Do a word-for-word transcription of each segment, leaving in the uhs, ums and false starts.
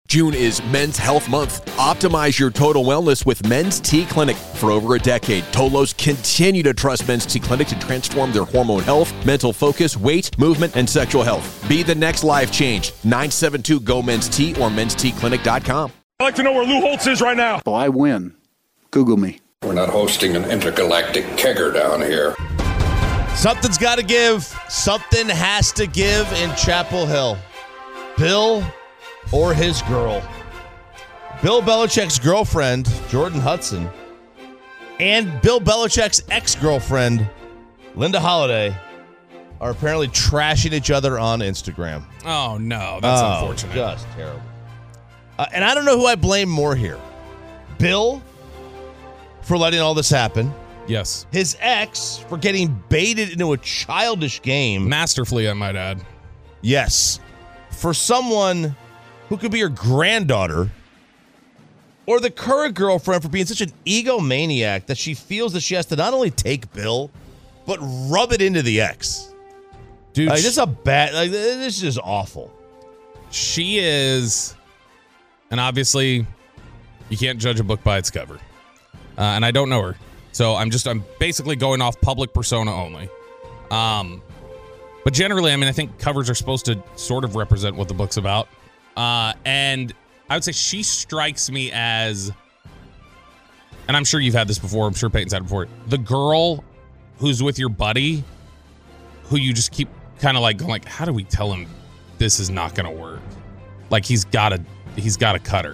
June is Men's Health Month. Optimize your total wellness with Men's T Clinic. For over a decade, Tolos continue to trust Men's T Clinic to transform their hormone health, mental focus, weight, movement, and sexual health. Be the next life change. nine seven two, G O, Men's T or mens t clinic dot com. I'd like to know where Lou Holtz is right now. Oh, I win. Google me. We're not hosting an intergalactic kegger down here. Something's got to give. Something has to give in Chapel Hill. Bill or his girl. Bill Belichick's girlfriend, Jordan Hudson, and Bill Belichick's ex-girlfriend, Linda Holiday, are apparently trashing each other on Instagram. Oh, no. That's oh, unfortunate. Just terrible. Uh, and I don't know who I blame more here. Bill for letting all this happen. Yes. His ex for getting baited into a childish game. Masterfully, I might add. Yes. For someone who could be your granddaughter, or the current girlfriend for being such an egomaniac that she feels that she has to not only take Bill, but rub it into the ex. Dude, like, this is a bad, like, this is just awful. She is, and obviously, you can't judge a book by its cover. Uh, and I don't know her. So I'm just, I'm basically going off public persona only. Um, but generally, I mean, I think covers are supposed to sort of represent what the book's about. Uh, and I would say she strikes me as, and I'm sure you've had this before, I'm sure Peyton's had it before, the girl who's with your buddy, who you just keep kind of like going like, how do we tell him this is not going to work? Like he's got to, he's got to cut her.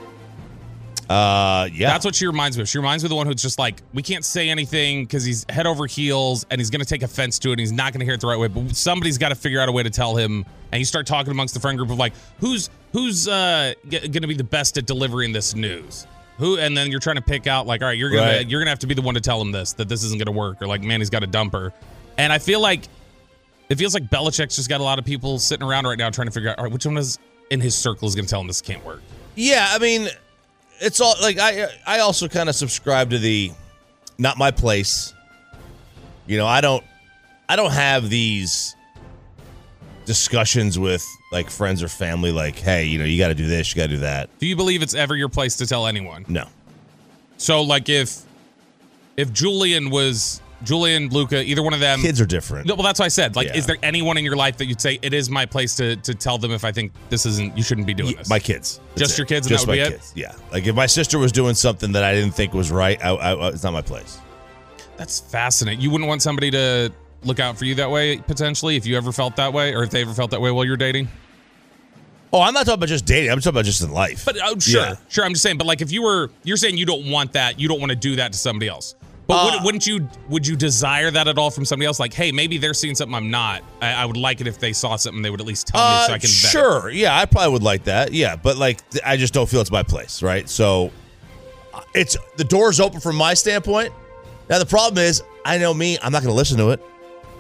Uh, yeah. That's what she reminds me of. She reminds me of the one who's just like, we can't say anything because he's head over heels and he's going to take offense to it and he's not going to hear it the right way. But somebody's got to figure out a way to tell him. And you start talking amongst the friend group of like, who's who's uh, g- going to be the best at delivering this news? Who? And then you're trying to pick out like, all right, you're gonna right. you're gonna have to be the one to tell him this, that this isn't going to work, or like, man, he's got a dumper. And I feel like it feels like Belichick's just got a lot of people sitting around right now trying to figure out, all right, which one is in his circle is going to tell him this can't work. Yeah, I mean, it's all like I I also kind of subscribe to the not my place. You know, I don't I don't have these discussions with like friends or family like, hey, you know, you got to do this, you got to do that. Do you believe it's ever your place to tell anyone? No. So like if if Julian was Julian, Luca, either one of them. Kids are different. No, well, that's what I said. Like, Yeah. is there anyone in your life that you'd say it is my place to to tell them if I think this isn't, you shouldn't be doing this? My kids. That's Just it. your kids, and Just that would my be it? kids. Yeah. Like if my sister was doing something that I didn't think was right, I, I, it's not my place. That's fascinating. You wouldn't want somebody to look out for you that way potentially if you ever felt that way, or if they ever felt that way while you're dating? Oh, I'm not talking about just dating. I'm talking about just in life. But oh, sure, Yeah. sure. I'm just saying. But like, if you were, you're saying you don't want that, you don't want to do that to somebody else. But Uh, would, wouldn't you? Would you desire that at all from somebody else? Like, hey, maybe they're seeing something I'm not. I, I would like it if they saw something they would at least tell me Uh, so I can. vet it. sure. Yeah, I probably would like that. Yeah, but like, th- I just don't feel it's my place, right? So, uh, it's the door's open from my standpoint. Now the problem is, I know me. I'm not going to listen to it.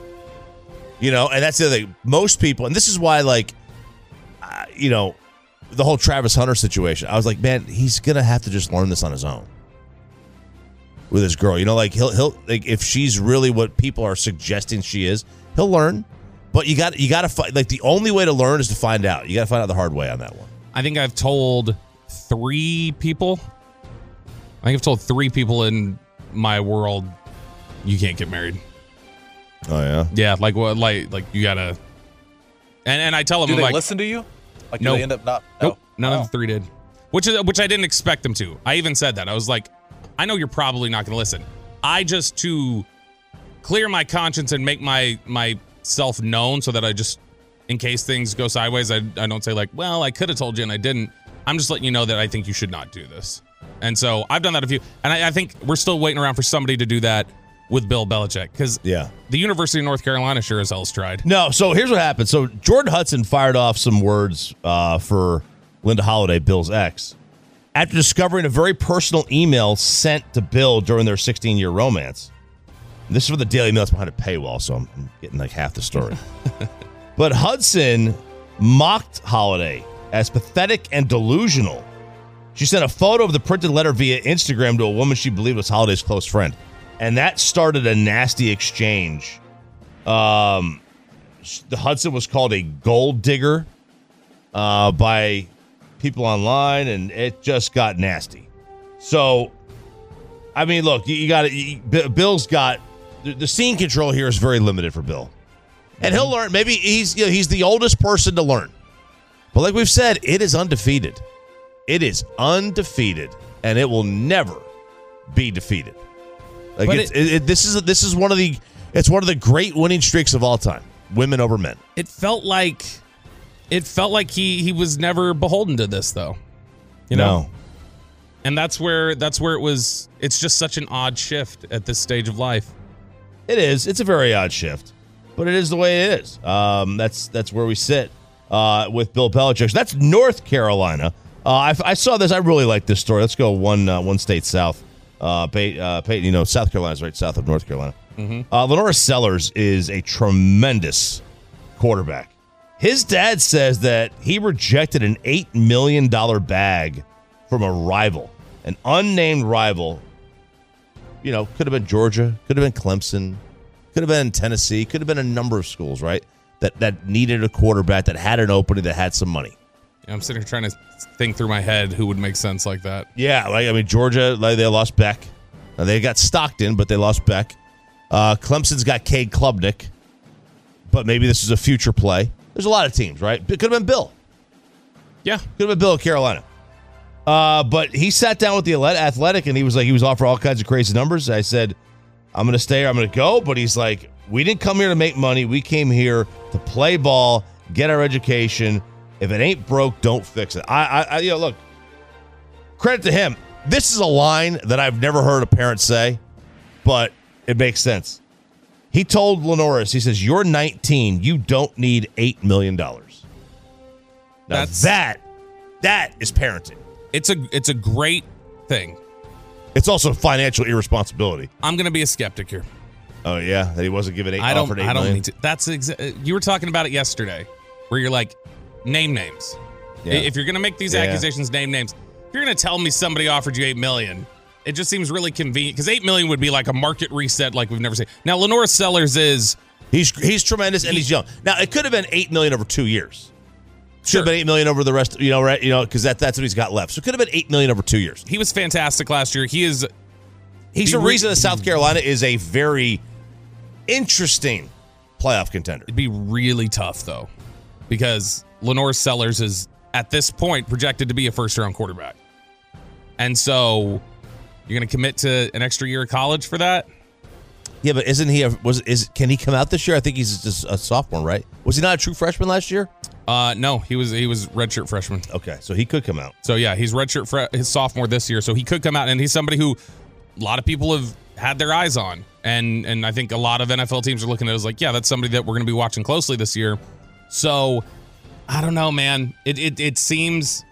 You know, and that's the other thing. Most people, and this is why, like, uh, you know, the whole Travis Hunter situation. I was like, man, he's gonna have to just learn this on his own with his girl. You know, like he'll he'll like if she's really what people are suggesting she is, he'll learn. But you got you got to find like the only way to learn is to find out. You got to find out the hard way on that one. I think I've told three people. I think I've told three people in my world, you can't get married. Oh yeah, Yeah, like what? Like like you gotta. And and I tell them, Do I'm they like, listen to you? Like, Nope. do they end up not? Nope, none Oh. of the three did. Which is which I didn't expect them to. I even said that. I was like, I know you're probably not going to listen. I just to clear my conscience and make my myself known so that I just, in case things go sideways, I I don't say like, well, I could have told you and I didn't. I'm just letting you know that I think you should not do this. And so I've done that a few, and I, I think we're still waiting around for somebody to do that with Bill Belichick, because yeah. the University of North Carolina sure as hell's tried. No, so here's what happened. So Jordan Hudson fired off some words uh, for Linda Holiday, Bill's ex, after discovering a very personal email sent to Bill during their sixteen-year romance. And this is for the Daily Mail. It's behind a paywall, so I'm getting like half the story. But Hudson mocked Holiday as pathetic and delusional. She sent a photo of the printed letter via Instagram to a woman she believed was Holiday's close friend. And that started a nasty exchange. Um, the Hudson was called a gold digger uh, by people online, and it just got nasty. So, I mean, look, you, you got it. Bill's got the, the scene control here is very limited for Bill, and he'll learn. Maybe he's you know, he's the oldest person to learn, but like we've said, it is undefeated. It is undefeated, and it will never be defeated. Like it's, it, it, it, this is this is one of the it's one of the great winning streaks of all time. Women over men. It felt like it felt like he he was never beholden to this though. You know? No. And that's where that's where it was it's just such an odd shift at this stage of life. It is. It's a very odd shift. But it is the way it is. Um, that's that's where we sit uh, with Bill Belichick. That's North Carolina. Uh, I, I saw this. I really like this story. Let's go one uh, one state south. Uh, Pey- uh, Pey- you know, South Carolina's right south of North Carolina. Mm-hmm. Uh, Lenora Sellers is a tremendous quarterback. His dad says that he rejected an eight million dollars bag from a rival, an unnamed rival. You know, could have been Georgia, could have been Clemson, could have been Tennessee, could have been a number of schools, right? That that needed a quarterback, that had an opening, that had some money. I'm sitting here trying to think through my head who would make sense like that. Yeah, like I mean, Georgia, like they lost Beck. Now, they got Stockton, but they lost Beck. Uh, Clemson's got Cade Klubnik, but maybe this is a future play. There's a lot of teams, right? It could have been Bill. Yeah. Could have been Bill of Carolina. Uh, but he sat down with the Athletic, and he was like, he was offered all kinds of crazy numbers. I said, I'm going to stay here. I'm going to go. But he's like, we didn't come here to make money. We came here to play ball, get our education. If it ain't broke, don't fix it. I, I, I, you know, look, credit to him. This is a line that I've never heard a parent say, but it makes sense. He told Lenoris, he says, you're nineteen. You don't need eight million dollars. Now That's, that, that is parenting. It's a, it's a great thing. It's also financial irresponsibility. I'm going to be a skeptic here. Oh, yeah? That he wasn't given eight, I don't, offered eight I don't million? need to. That's exa- you were talking about it yesterday, where you're like, name names. Yeah. If you're going to make these Yeah. accusations, name names. If you're going to tell me somebody offered you eight million dollars, it just seems really convenient because eight million dollars would be like a market reset like we've never seen. Now, Lenora Sellers is... He's he's tremendous and he's young. Now, it could have been eight million dollars over two years. Should Sure. have been eight million dollars over the rest, you know, right? You know, because that, that's what he's got left. So it could have been eight million dollars over two years. He was fantastic last year. He is... He's he the re- reason that South Carolina is a very interesting playoff contender. It'd be really tough, though, because Lenore Sellers is, at this point, projected to be a first-round quarterback. And so... You're going to commit to an extra year of college for that? Yeah, but isn't he a, was is can he come out this year? I think he's just a sophomore, right? Was he not a true freshman last year? Uh, no, he was he was redshirt freshman. Okay, so he could come out. So yeah, he's redshirt fre- his sophomore this year, so he could come out, and he's somebody who a lot of people have had their eyes on, and and I think a lot of N F L teams are looking at it as like, yeah, that's somebody that we're going to be watching closely this year. So I don't know, man. It it it seems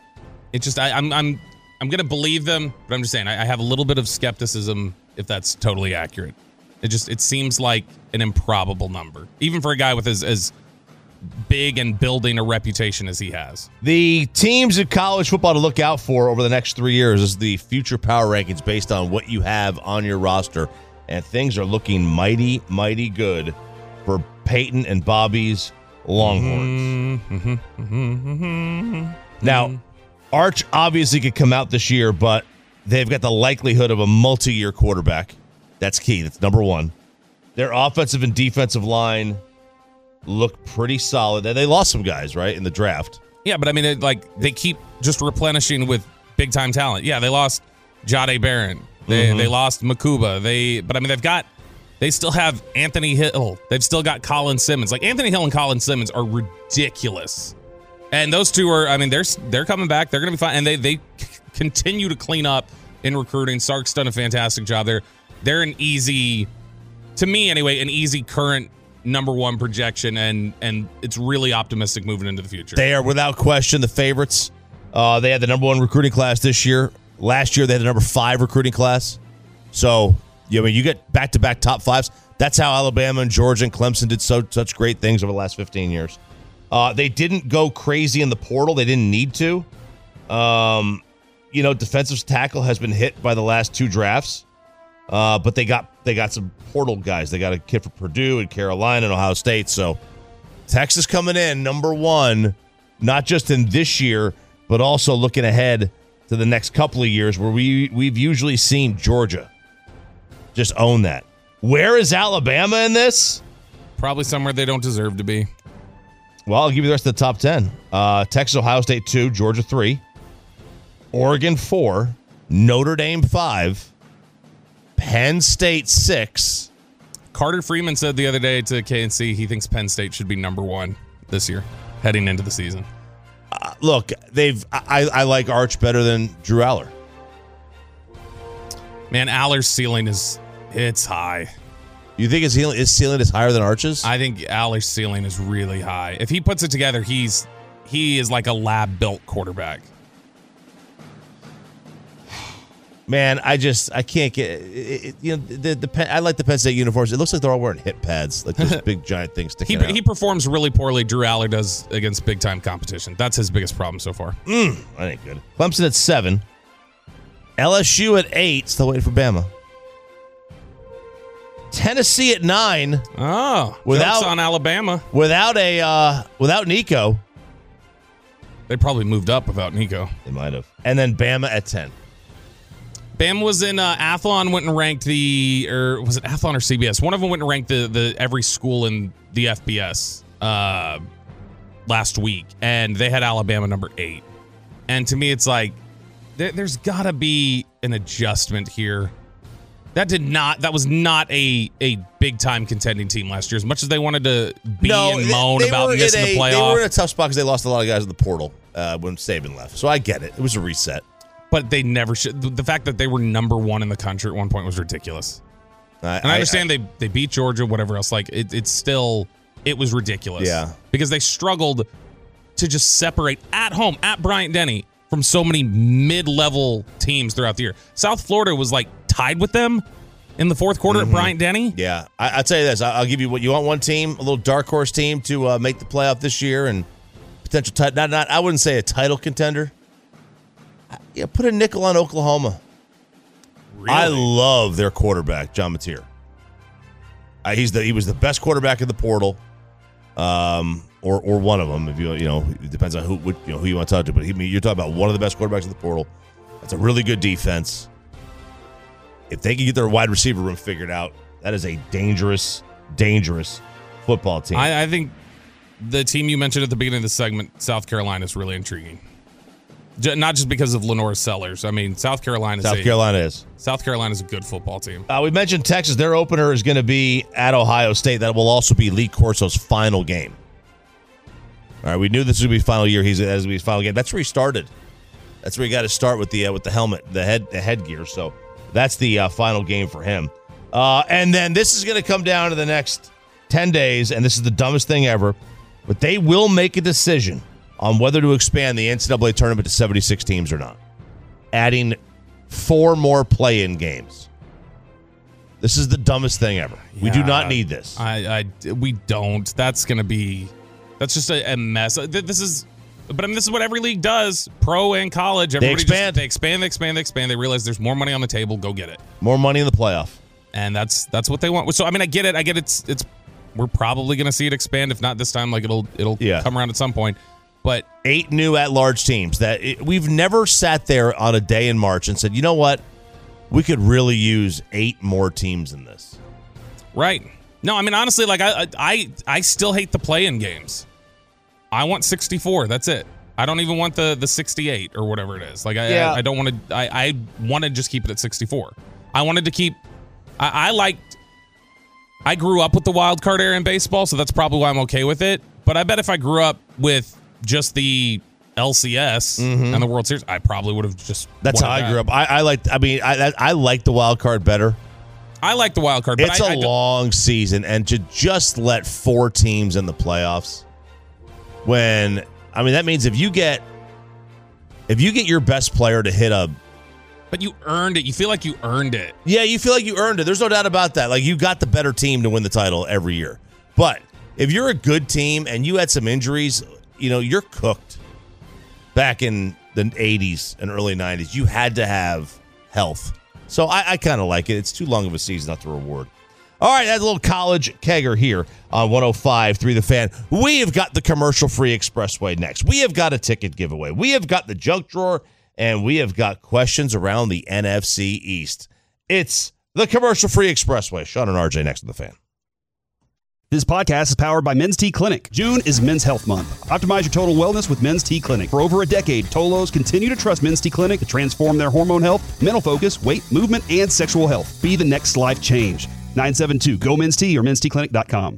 it just I, I'm I'm. I'm going to believe them, but I'm just saying I, I have a little bit of skepticism if that's totally accurate. It just it seems like an improbable number, even for a guy with as, as big and building a reputation as he has. The teams in college football to look out for over the next three years is the future power rankings based on what you have on your roster, and things are looking mighty, mighty good for Peyton and Bobby's Longhorns. Mm-hmm, mm-hmm, mm-hmm, Now, mm-hmm. Arch obviously could come out this year, but they've got the likelihood of a multi-year quarterback. That's key. That's number one. Their offensive and defensive line look pretty solid. They lost some guys, right, in the draft. Yeah, but I mean, it, like they keep just replenishing with big-time talent. Yeah, they lost Jahdae Barron. They Mm-hmm. they lost Makuba. They, but I mean, they've got they still have Anthony Hill. They've still got Colin Simmons. Like Anthony Hill and Colin Simmons are ridiculous. And those two are, I mean, they're they're coming back. They're going to be fine. And they they continue to clean up in recruiting. Sark's done a fantastic job there. They're an easy, to me anyway, an easy current number one projection. And and it's really optimistic moving into the future. They are without question the favorites. Uh, they had the number one recruiting class this year. Last year they had the number five recruiting class. So, you know, I mean, you get back-to-back top fives. That's how Alabama and Georgia and Clemson did so such great things over the last fifteen years. Uh, they didn't go crazy in the portal. They didn't need to. Um, you know, defensive tackle has been hit by the last two drafts, uh, but they got they got some portal guys. They got a kid for Purdue and Carolina and Ohio State. So Texas coming in number one, not just in this year, but also looking ahead to the next couple of years where we, we've usually seen Georgia just own that. Where is Alabama in this? Probably somewhere they don't deserve to be. Well, I'll give you the rest of the top ten. Uh, Texas, Ohio State, two. Georgia, three. Oregon, four. Notre Dame, five. Penn State, six. Carter Freeman said the other day to K N C he thinks Penn State should be number one this year, heading into the season. Uh, look, they've. I, I like Arch better than Drew Aller. Man, Aller's ceiling is it's high. You think his ceiling, his ceiling is higher than Arch's? I think Aller's ceiling is really high. If he puts it together, he's he is like a lab-built quarterback. Man, I just I can't get it, it, you know the the Penn, I like the Penn State uniforms. It looks like they're all wearing hip pads, like those big giant things sticking He out. he performs really poorly. Drew Aller does against big time competition. That's his biggest problem so far. Mm, that ain't good. Clemson at seven, L S U at eight. Still waiting for Bama. Tennessee at nine. Oh, without jokes on Alabama, without a uh, without Nico. They probably moved up without Nico. They might have. And then Bama at ten. Bama was in uh, Athlon, went and ranked the, or was it Athlon or C B S? One of them went and ranked the the every school in the F B S uh, last week, and they had Alabama number eight. And to me, it's like there, there's got to be an adjustment here. That did not. That was not a a big time contending team last year. As much as they wanted to be No, and moan they, they about were missing in a, the playoff, they were in a tough spot because they lost a lot of guys in the portal uh, when Saban left. So I get it. It was a reset. but they never should. The fact that they were number one in the country at one point was ridiculous. I, and I understand I, I, they they beat Georgia, whatever else. Like it, it's still it was ridiculous. Yeah, because they struggled to just separate at home at Bryant-Denny from so many mid-level teams throughout the year. South Florida was like tied with them in the fourth quarter mm-hmm. at Bryant-Denny. Yeah, I, I'll tell you this. I'll give you what you want. One team, a little dark horse team to uh, make the playoff this year and potential title. Not, not. I wouldn't say a title contender. Yeah, put a nickel on Oklahoma. Really? I love their quarterback, John Mateer. Uh, he's the he was the best quarterback in the portal, um, or or one of them. If you you know, it depends on who what, you know who you want to talk to. But he, you're talking about one of the best quarterbacks in the portal. That's a really good defense. If they can get their wide receiver room figured out, that is a dangerous, dangerous football team. I, I think the team you mentioned at the beginning of the segment, South Carolina, is really intriguing. J- not just because of Lenore Sellers. I mean, South Carolina. South a, Carolina is. South Carolina is a good football team. Uh, we mentioned Texas. Their opener is going to be at Ohio State. That will also be Lee Corso's final game. All right, we knew this would be final year. He's as his final game. That's where he started. That's where he got to start with the uh, with the helmet, the head, the headgear. So that's the uh, final game for him. Uh, and then this is going to come down to the next ten days, and this is the dumbest thing ever. But they will make a decision on whether to expand the N C double A tournament to seventy-six teams or not, adding four more play-in games. This is the dumbest thing ever. Yeah, we do not need this. I, I we don't. That's going to be. That's just a, a mess. This is, but I mean, this is what every league does, pro and college. Everybody they expand. Just, they expand. They expand. They expand. They realize there's more money on the table. Go get it. More money in the playoff, and that's that's what they want. So I mean, I get it. I get it's it's. We're probably going to see it expand. If not this time, like it'll it'll yeah. come around at some point. But eight new at-large teams that it, we've never sat there on a day in March and said, you know what, we could really use eight more teams in this. Right. No, I mean honestly, like I I I still hate the play-in games. I want sixty-four. That's it. I don't even want the the sixty-eight or whatever it is. Like I yeah. I, I don't want to. I I want to just keep it at sixty-four. I wanted to keep. I, I liked. I grew up with the wild card era in baseball, so that's probably why I'm okay with it. But I bet if I grew up with just the L C S mm-hmm. and the World Series, I probably would have just. That's how I that. grew up. I, I like. I mean, I I like the wild card better. I like the wild card. But it's I, a I long season, and to just let four teams in the playoffs, when I mean that means if you get if you get your best player to hit a. But you earned it. You feel like you earned it. Yeah, you feel like you earned it. There's no doubt about that. Like you got the better team to win the title every year. But if you're a good team and you had some injuries, you know, you're cooked. Back in the eighties and early nineties, you had to have health. So I, I kind of like it. It's too long of a season not to reward. All right, that's a little college kegger here on one oh five point three The Fan. We have got the commercial-free expressway next. We have got a ticket giveaway. We have got the junk drawer, and we have got questions around the N F C East. It's the commercial-free expressway. Sean and R J next to The Fan. This podcast is powered by Men's T Clinic. June is Men's Health Month. Optimize your total wellness with Men's T Clinic. For over a decade, Tolos continue to trust Men's T Clinic to transform their hormone health, mental focus, weight, movement, and sexual health. Be the next life change. nine seven two, G O Men's T or men's t clinic dot com.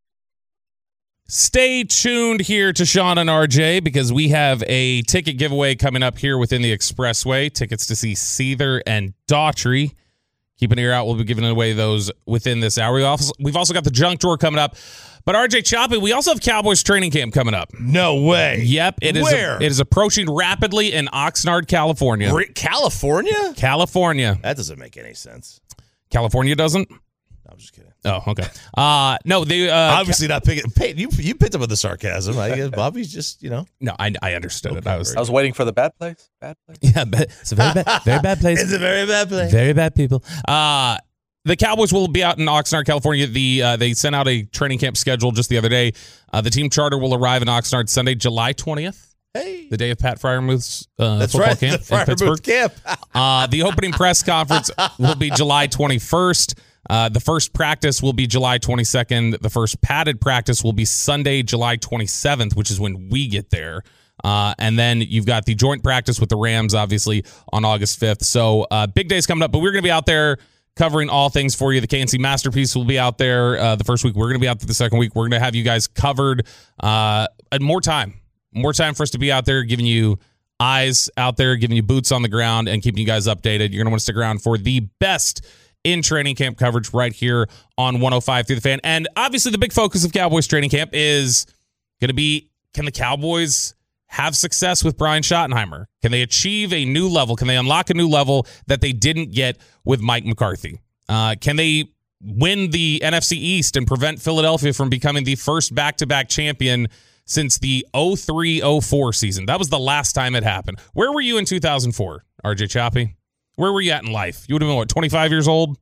Stay tuned here to Sean and R J because we have a ticket giveaway coming up here within the Expressway. Tickets to see Seether and Daughtry. Keep an ear out. We'll be giving away those within this hour. We also, we've also got the junk drawer coming up. But R J Choppy, we also have Cowboys training camp coming up. No way. Yep. It is. Where? A, it is approaching rapidly in Oxnard, California. California? California. That doesn't make any sense. California doesn't? I'm just kidding. Oh, okay. Uh, no, they uh, obviously not picking. Peyton, you you picked up with the sarcasm. I guess Bobby's just you know. No, I I understood okay, it. I was I was waiting for the bad place. Bad place. Yeah, but it's a very bad, very bad place. It's a very bad place. Very bad people. Uh The Cowboys will be out in Oxnard, California. The uh, they sent out a training camp schedule just the other day. Uh, the team charter will arrive in Oxnard Sunday, July twentieth. Hey, the day of Pat Fryermuth's uh, That's football right, camp the in Pittsburgh. Camp. uh, the opening press conference will be July twenty-first. Uh, the first practice will be July twenty-second. The first padded practice will be Sunday, July twenty-seventh, which is when we get there. Uh, and then you've got the joint practice with the Rams, obviously, on August fifth. So uh, big days coming up, but we're going to be out there covering all things for you. The K N C Masterpiece will be out there uh, the first week. We're going to be out there the second week. We're going to have you guys covered uh, and more time. More time for us to be out there, giving you eyes out there, giving you boots on the ground, and keeping you guys updated. You're going to want to stick around for the best in training camp coverage right here on one oh five through The Fan. And obviously the big focus of Cowboys training camp is going to be, can the Cowboys have success with Brian Schottenheimer? Can they achieve a new level? Can they unlock a new level that they didn't get with Mike McCarthy? Uh, can they win the N F C East and prevent Philadelphia from becoming the first back-to-back champion since the oh three oh four season? That was the last time it happened. Where were you in two thousand four, R J Choppy? Where were you at in life? You would have been, what, twenty-five years old?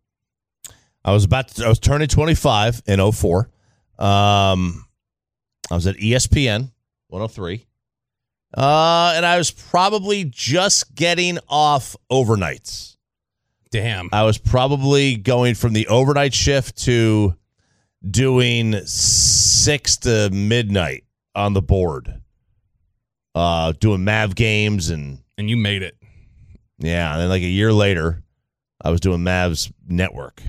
I was about to, I was turning twenty-five in oh four. Um, I was at E S P N one oh three. Uh, and I was probably just getting off overnights. Damn. I was probably going from the overnight shift to doing six to midnight on the board. Uh, doing Mav games and and you made it. Yeah, and then like a year later, I was doing Mavs Network.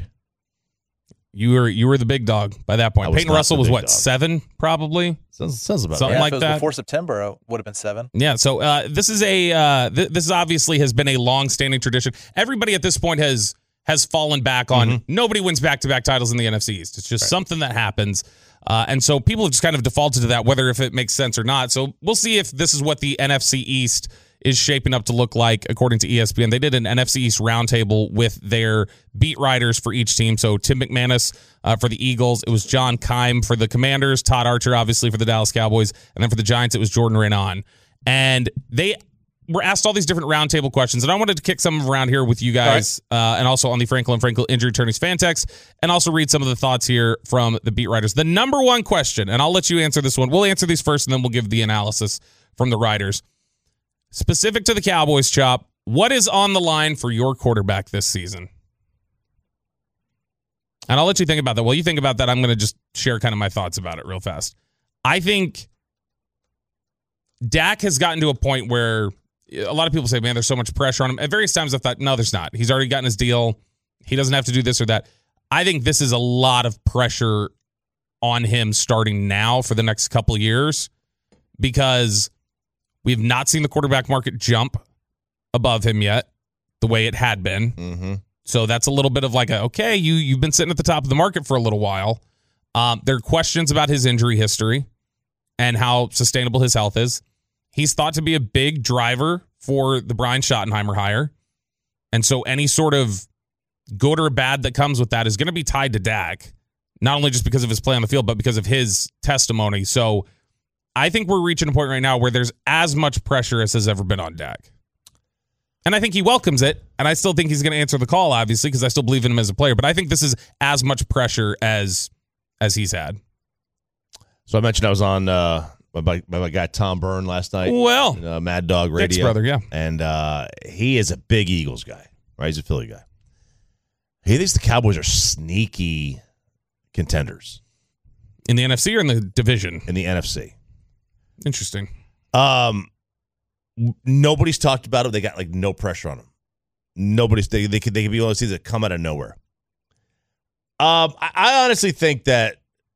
You were you were the big dog by that point. Peyton Russell was what, dog. seven, probably? Sounds, sounds about Something yeah, like if it was that. Before September, it would have been seven. Yeah, so uh, this is a uh, th- this obviously has been a long-standing tradition. Everybody at this point has has fallen back on mm-hmm. nobody wins back-to-back titles in the N F C East. It's just right. something that happens. Uh, and so people have just kind of defaulted to that, whether if it makes sense or not. So we'll see if this is what the N F C East is shaping up to look like, according to E S P N. They did an N F C East roundtable with their beat writers for each team. So Tim McManus uh, for the Eagles. It was John Keim for the Commanders. Todd Archer, obviously, for the Dallas Cowboys. And then for the Giants, it was Jordan Rainon. And they were asked all these different roundtable questions. And I wanted to kick some of them around here with you guys, right. uh, and also on the Frankel and Frankel Injury Attorneys fan text, and also read some of the thoughts here from the beat writers. The number one question, and I'll let you answer this one. We'll answer these first, and then we'll give the analysis from the writers. Specific to the Cowboys, Chop, what is on the line for your quarterback this season? And I'll let you think about that. While you think about that, I'm going to just share kind of my thoughts about it real fast. I think Dak has gotten to a point where a lot of people say, man, there's so much pressure on him. At various times I thought, no, there's not. He's already gotten his deal. He doesn't have to do this or that. I think this is a lot of pressure on him starting now for the next couple of years because we have not seen the quarterback market jump above him yet the way it had been. Mm-hmm. So that's a little bit of like, a, okay, you, you've been sitting at the top of the market for a little while. Um, there are questions about his injury history and how sustainable his health is. He's thought to be a big driver for the Brian Schottenheimer hire. And so any sort of good or bad that comes with that is going to be tied to Dak, not only just because of his play on the field, but because of his testimony. So I think we're reaching a point right now where there's as much pressure as has ever been on Dak. And I think he welcomes it, and I still think he's going to answer the call, obviously, because I still believe in him as a player. But I think this is as much pressure as as he's had. So I mentioned I was on uh, by, by my guy Tom Byrne last night. Well, in, uh, Mad Dog Radio. Dick's brother, yeah. And uh, he is a big Eagles guy, right? He's a Philly guy. He thinks the Cowboys are sneaky contenders. In the N F C or in the division? In the N F C. Interesting. Um, nobody's talked about it. They got like no pressure on them. Nobody's they they could they could be one of those teams that come out of nowhere. Um, I, I honestly think that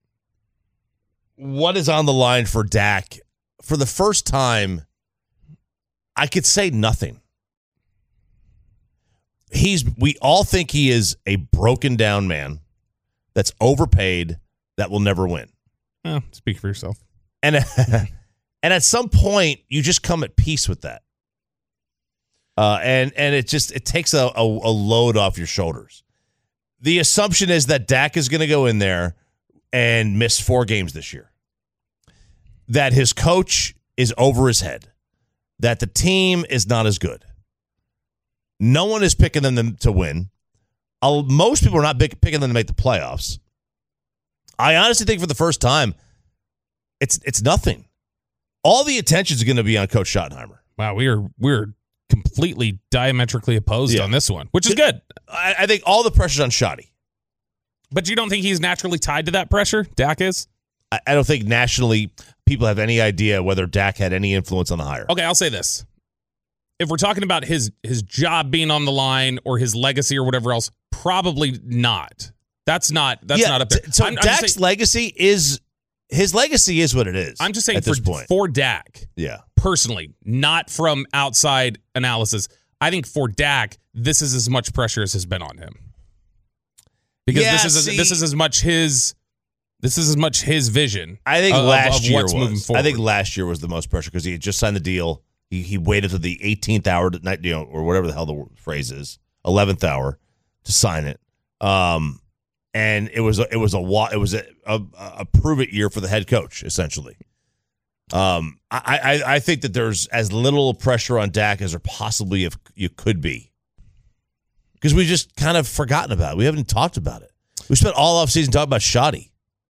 what is on the line for Dak for the first time, I could say nothing. He's we all think he is a broken down man that's overpaid that will never win. Oh, speak for yourself. And and at some point, you just come at peace with that. Uh, and and it just it takes a, a, a load off your shoulders. The assumption is that Dak is going to go in there and miss four games this year. That his coach is over his head. That the team is not as good. No one is picking them to win. I'll, most people are not big, picking them to make the playoffs. I honestly think for the first time, it's it's nothing. All the attention is going to be on Coach Schottenheimer. Wow, we are we're completely diametrically opposed Yeah. on this one, which is good. I, I think all the pressure's on Schotty. But you don't think he's naturally tied to that pressure? Dak is? I, I don't think nationally people have any idea whether Dak had any influence on the hire. Okay, I'll say this. If we're talking about his his job being on the line or his legacy or whatever else, probably not. That's not that's Yeah, not up there. t- So I'm- I'm just Dak's saying- legacy is his legacy is what it is. I'm just saying at for, this point. for Dak, Yeah. personally, not from outside analysis, I think for Dak, this is as much pressure as has been on him. Because Yeah, this is see- this is as much his this is as much his vision. I think of, last of year what's was. moving forward. I think last year was the most pressure because he had just signed the deal. He he waited to the eighteenth hour, to night, you know, or whatever the hell the phrase is, eleventh hour to sign it. Um, and it was a, it was a wa- it was a, a a prove it year for the head coach essentially. Um, I, I I think that there's as little pressure on Dak as there possibly if you could be because we just kind of forgotten about it. We haven't talked about it. We spent all offseason talking about Shoddy.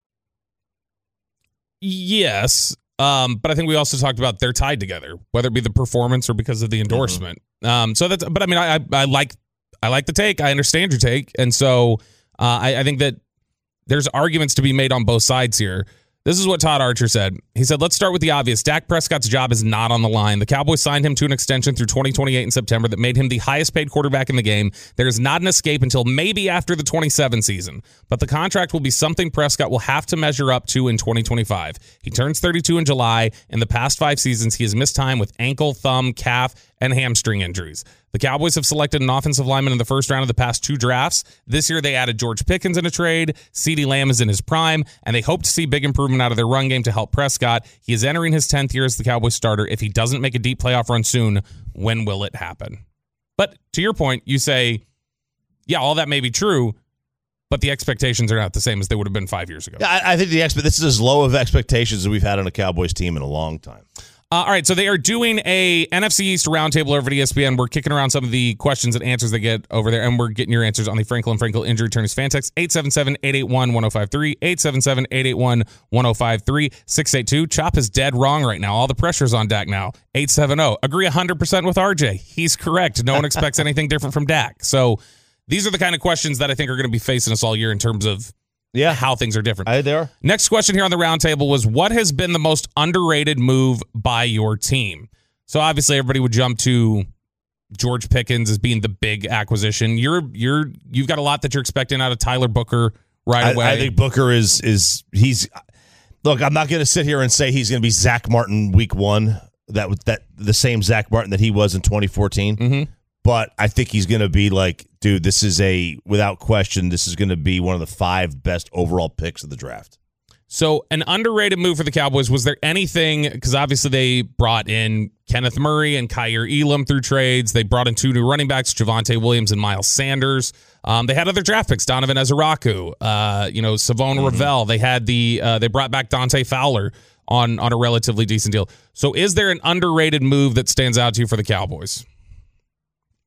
Yes. Um, but I think we also talked about they're tied together, whether it be the performance or because of the endorsement. Mm-hmm. Um, so that's, but I mean, I, I, I like, I like the take. I understand your take. And so uh, I, I think that there's arguments to be made on both sides here. This is what Todd Archer said. He said, let's start with the obvious. Dak Prescott's job is not on the line. The Cowboys signed him to an extension through twenty twenty-eight in September that made him the highest paid quarterback in the game. There is not an escape until maybe after the twenty-seven season. But the contract will be something Prescott will have to measure up to in twenty twenty-five. He turns thirty-two in July. In the past five seasons, he has missed time with ankle, thumb, calf, and hamstring injuries. The Cowboys have selected an offensive lineman in the first round of the past two drafts. This year, they added George Pickens in a trade. CeeDee Lamb is in his prime, and they hope to see big improvement out of their run game to help Prescott. He is entering his tenth year as the Cowboys starter. If he doesn't make a deep playoff run soon, when will it happen? But to your point, you say, yeah, all that may be true, but the expectations are not the same as they would have been five years ago. Yeah, I, I think the expe- this is as low of expectations as we've had on a Cowboys team in a long time. Uh, all right, so they are doing a N F C East roundtable over at E S P N. We're kicking around some of the questions and answers they get over there, and we're getting your answers on the Franklin Frankel Injury Attorneys fan text, eight seven seven, eight eight one, one oh five three, eight seven seven, eight eight one, one oh five three, six eight two. Chop is dead wrong right now. All the pressure's on Dak now. eight seven zero. Agree one hundred percent with R J. He's correct. No one expects anything different from Dak. So these are the kind of questions that I think are going to be facing us all year in terms of Yeah, how things are different. I, they are. Next question here on the roundtable was, what has been the most underrated move by your team? So obviously everybody would jump to George Pickens as being the big acquisition. You're you're you've got a lot that you're expecting out of Tyler Booker right I, away. I think Booker is is he's. Look, I'm not going to sit here and say he's going to be Zach Martin week one. That was that the same Zach Martin that he was in twenty fourteen. Mm-hmm. But I think he's going to be like, dude, this is a, without question, this is going to be one of the five best overall picks of the draft. So an underrated move for the Cowboys, was there anything, because obviously they brought in Kenneth Murray and Kyer Elam through trades. They brought in two new running backs, Javonte Williams and Miles Sanders. Um, they had other draft picks, Donovan Ezeraku, uh, you know, Savon mm-hmm. Ravel. They had the, uh, they brought back Dante Fowler on, on a relatively decent deal. So is there an underrated move that stands out to you for the Cowboys?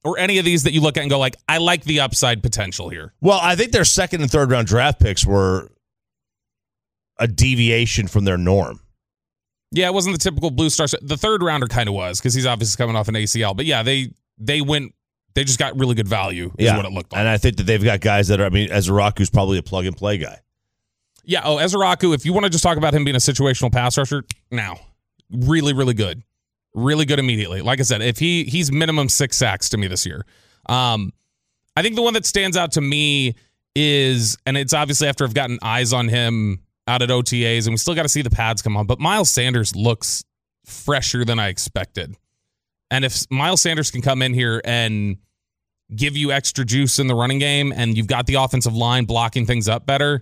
or any of these that you look at and go like, I like the upside potential here? Well, I think their second and third round draft picks were a deviation from their norm. Yeah, it wasn't the typical blue star. The third rounder kind of was because he's obviously coming off an A C L. But yeah, they they went. They just got really good value. Is yeah. what it looked like. And I think that they've got guys that are. I mean, Ezraku's probably a plug and play guy. Yeah. Oh, Ezraku. If you want to just talk about him being a situational pass rusher, now, really, really good, really good immediately. Like I said, if he he's minimum six sacks to me this year. Um, I think the one that stands out to me is, and it's obviously after I've gotten eyes on him out at O T As, and we still got to see the pads come on, but Miles Sanders looks fresher than I expected. And if Miles Sanders can come in here and give you extra juice in the running game, and you've got the offensive line blocking things up better,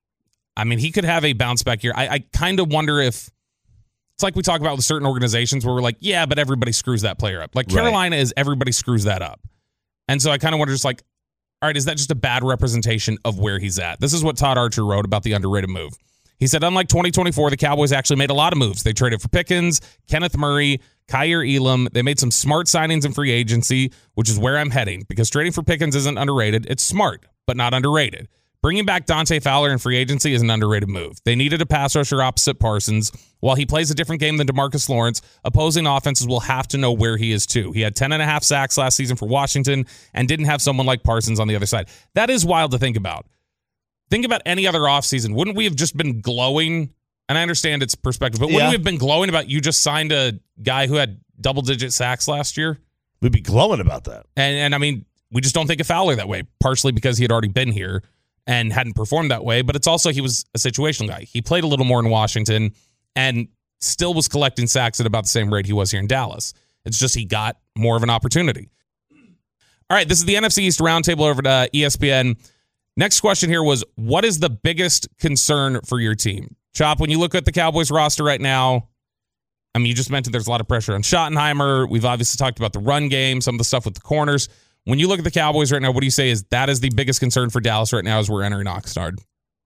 I mean, he could have a bounce back year. I, I kind of wonder if it's like we talk about with certain organizations where we're like, yeah, but everybody screws that player up. Like Carolina right. is everybody screws that up. And so I kind of wonder just like, all right, is that just a bad representation of where he's at? This is what Todd Archer wrote about the underrated move. He said, unlike twenty twenty-four, the Cowboys actually made a lot of moves. They traded for Pickens, Kenneth Murray, Kyer Elam. They made some smart signings in free agency, which is where I'm heading, because trading for Pickens isn't underrated. It's smart, but not underrated. Bringing back Dante Fowler in free agency is an underrated move. They needed a pass rusher opposite Parsons. While he plays a different game than DeMarcus Lawrence, opposing offenses will have to know where he is too. He had ten and a half sacks last season for Washington and didn't have someone like Parsons on the other side. That is wild to think about. Think about any other offseason. Wouldn't we have just been glowing? And I understand it's perspective, but wouldn't yeah. we have been glowing about you just signed a guy who had double-digit sacks last year? We'd be glowing about that. And, and I mean, we just don't think of Fowler that way, partially because he had already been here and hadn't performed that way, but it's also he was a situational guy. He played a little more in Washington and still was collecting sacks at about the same rate he was here in Dallas. It's just he got more of an opportunity. All right, this is the N F C East Roundtable over at uh, E S P N. Next question here was, what is the biggest concern for your team? Chop, when you look at the Cowboys roster right now, I mean, you just mentioned there's a lot of pressure on Schottenheimer. We've obviously talked about the run game, some of the stuff with the corners. When you look at the Cowboys right now, what do you say is that is the biggest concern for Dallas right now as we're entering Oxnard?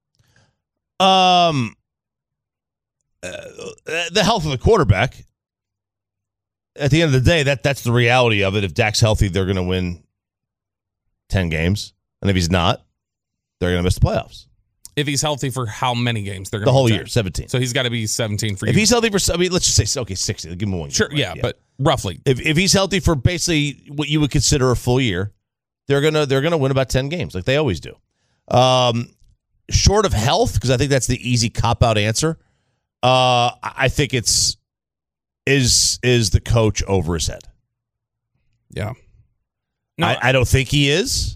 Um, uh, the health of the quarterback. At the end of the day, that that's the reality of it. If Dak's healthy, they're going to win ten games. And if he's not, they're going to miss the playoffs. If he's healthy for how many games? They're going the to whole win year, seventeen. So he's got to be seventeen for you. If he's healthy for, I mean, let's just say, okay, sixty. Give him one year. Sure, right? yeah, yeah, but roughly. If if he's healthy for basically what you would consider a full year, they're gonna they're gonna win about ten games like they always do. Um, short of health, because I think that's the easy cop out answer. Uh, I think it's is is the coach over his head. Yeah. No, I, I don't think he is.